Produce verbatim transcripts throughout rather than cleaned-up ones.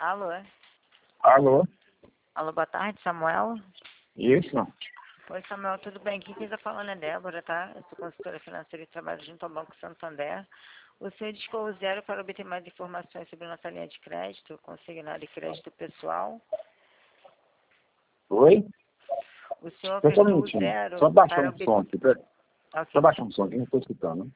Alô? Alô? Alô, boa tarde, Samuel? Isso? Oi, Samuel, tudo bem? Aqui quem está falando é Débora, tá? Eu sou consultora financeira e trabalho junto ao Banco Santander. O senhor discou o zero para obter mais informações sobre nossa linha de crédito, consignado e crédito pessoal. Oi? O senhor Só um apertou o minutinho. zero Só baixar para um obter... som aqui. Pera. Ok. Só baixar um som aqui, não estou escutando.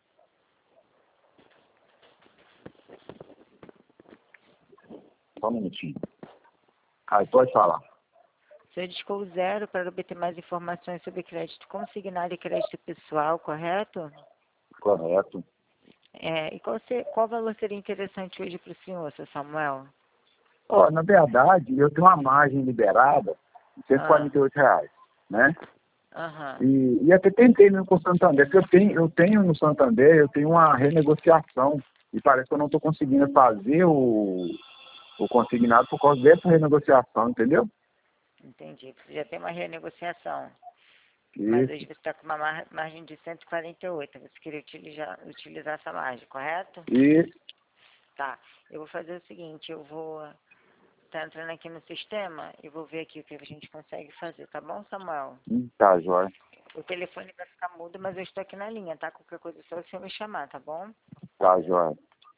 Só um minutinho. Aí, pode falar. O senhor discou o zero para obter mais informações sobre crédito consignado e crédito pessoal, correto? Correto. É, e qual, se- qual valor seria interessante hoje para o senhor, seu Samuel? Ó, na verdade, eu tenho uma margem liberada de cento e quarenta e oito reais, né? Aham. E, e até tentei mesmo com o Santander, porque eu tenho, eu tenho no Santander, eu tenho uma renegociação, e parece que eu não estou conseguindo fazer o, o consignado por causa dessa renegociação, entendeu? Entendi. Você já tem uma renegociação. Mas Isso, hoje você está com uma mar- margem de cento e quarenta e oito. Você queria utilizar, utilizar essa margem, correto? isso. Tá. Eu vou fazer o seguinte, eu vou estar entrando aqui no sistema e vou ver aqui o que a gente consegue fazer, tá bom, Samuel? Hum, Tá, joia. O telefone vai ficar mudo, mas eu estou aqui na linha, tá? Qualquer coisa é só o senhor me chamar, tá bom? Tá, joia.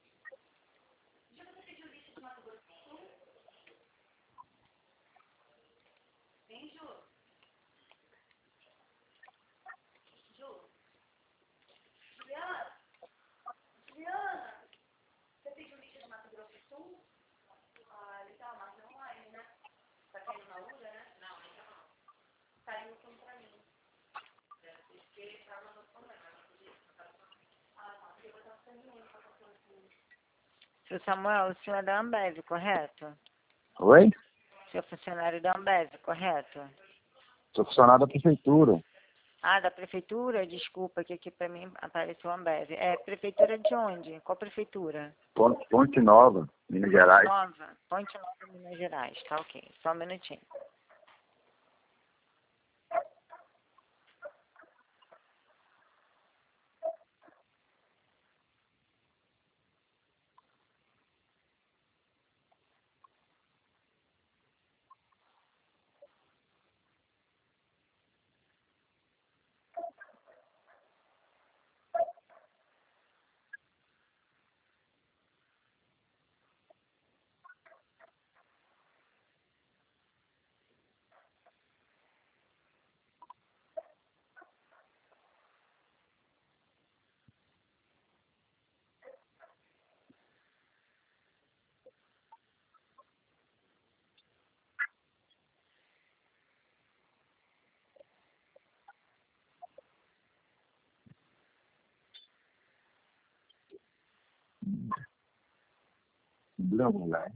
Seu Samuel, o senhor é da Ambev, correto? Oi? O senhor é funcionário da Ambev, correto? Sou funcionário da prefeitura. Ah, da prefeitura? Desculpa, que aqui para mim apareceu Ambev. É, prefeitura de onde? Qual prefeitura? Ponte, Ponte Nova, Minas Ponte Gerais. Nova? Ponte Nova, Minas Gerais. Tá ok. Só um minutinho. Branco, velho.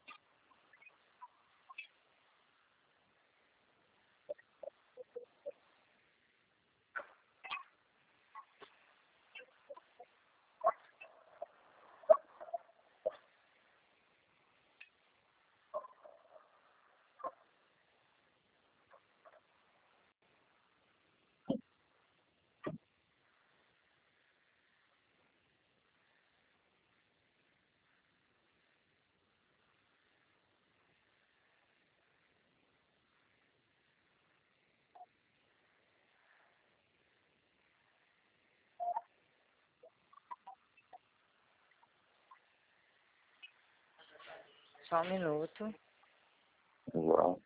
Só um minuto. Joia.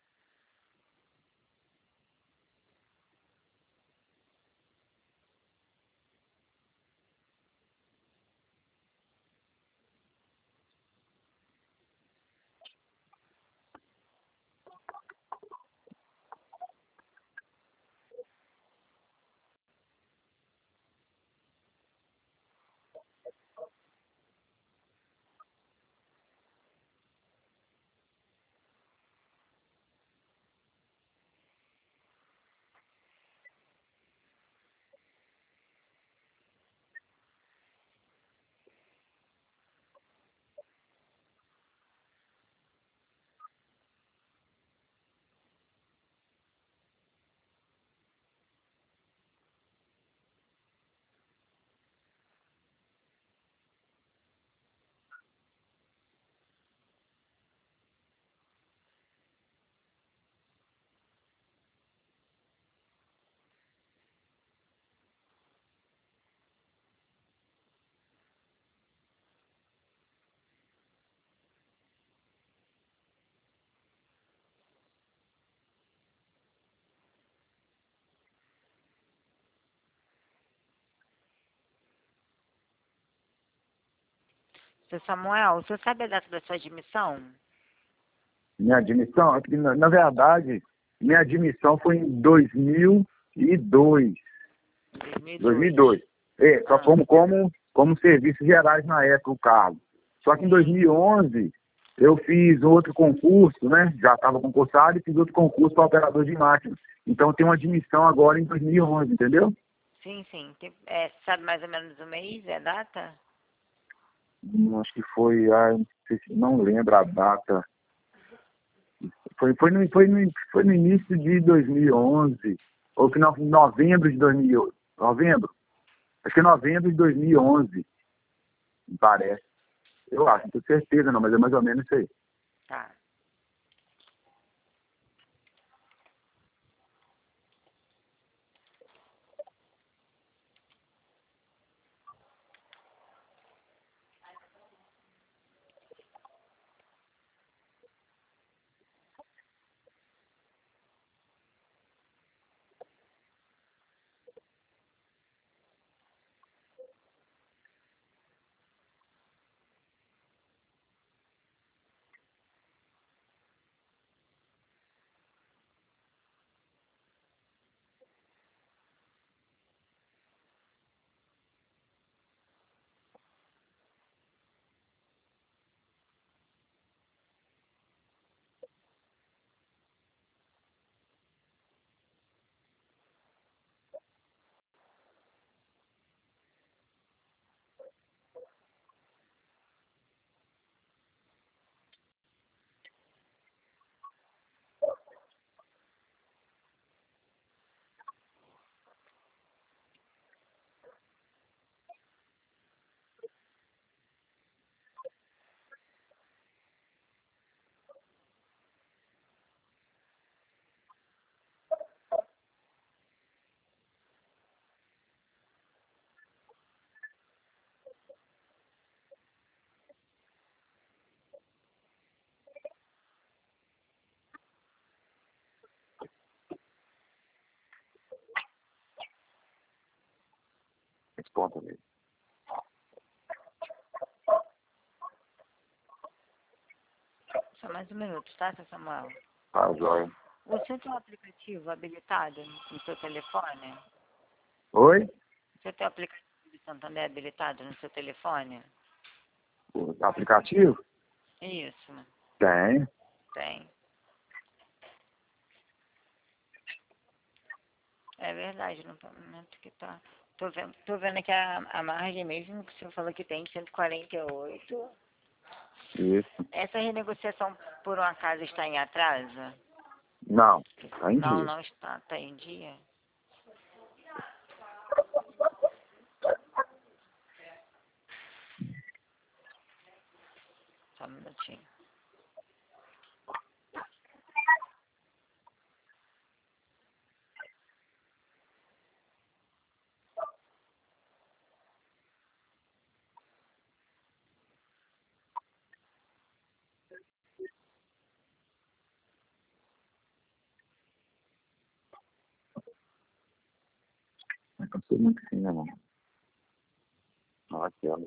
Seu Samuel, o senhor sabe a data da sua admissão? Minha admissão, aqui, na, na verdade, minha admissão foi em dois mil e dois. dois mil e dois. dois mil e dois. É, só Ah. como, como, como serviços gerais na época, o cargo. Só que em dois mil e onze eu fiz outro concurso, né? Já estava concursado e fiz outro concurso para operador de máquina. Então eu tenho uma admissão agora em dois mil e onze, entendeu? Sim, sim. Tem- é, sabe mais ou menos o mês, é a data? Hum, Acho que foi, ah, não sei se- não lembro a data. Foi, foi, no, foi, no, foi no início de dois mil e onze, ou final, novembro de dois mil e onze. Novembro? Acho que é novembro de dois mil e onze, me parece. Eu acho, não tenho certeza não, mas é mais ou menos isso aí. Tá. Responda mesmo. Só mais um minuto, tá, seu Samuel? Tá, joia. O senhor tem um aplicativo habilitado no seu telefone? Oi? O senhor tem o aplicativo de Santander habilitado no seu telefone? O aplicativo? Isso, Tem. tem. É verdade, no momento que tá. Tô vendo, tô vendo aqui a, a margem mesmo que o senhor falou que tem, cento e quarenta e oito. Isso. Essa renegociação, por um acaso, está em atraso? Não, tá em Não, dia. não está. Está em dia? Só um minutinho. Não cansei muito assim, né, não? Não, aqui, ó.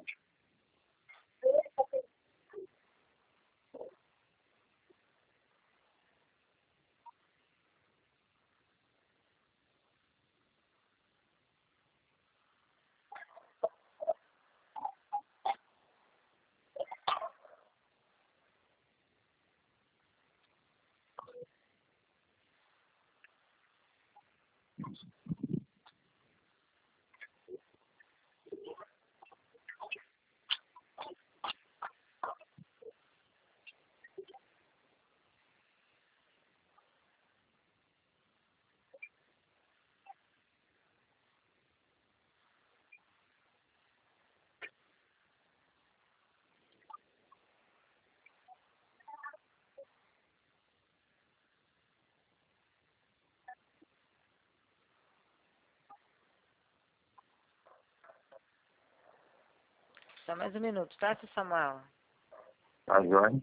Só mais um minuto, tá, seu Samuel? Tá, joia?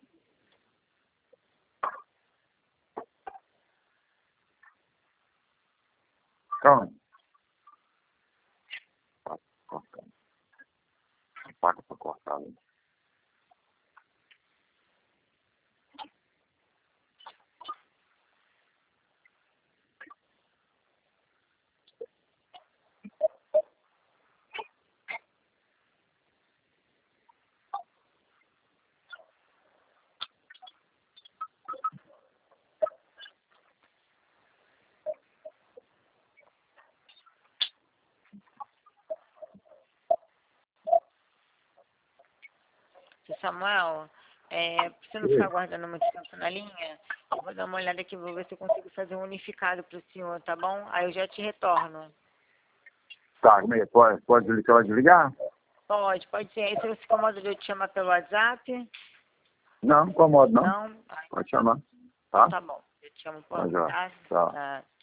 Então, tá cortando. Paga pra cortar, né? Seu Samuel, é, pra você não ficar guardando muito tempo na linha, eu vou dar uma olhada aqui, vou ver se eu consigo fazer um unificado pro senhor, tá bom? Aí eu já te retorno. Tá, como é? Pode, pode, desligar- pode desligar? Pode, pode ser. Aí se você incomoda de eu te chamar pelo WhatsApp? Não, não incomodo não. Não? Ai, Pode chamar. Tá? tá bom. Eu te chamo por Tá, já. WhatsApp. Tá. Tá.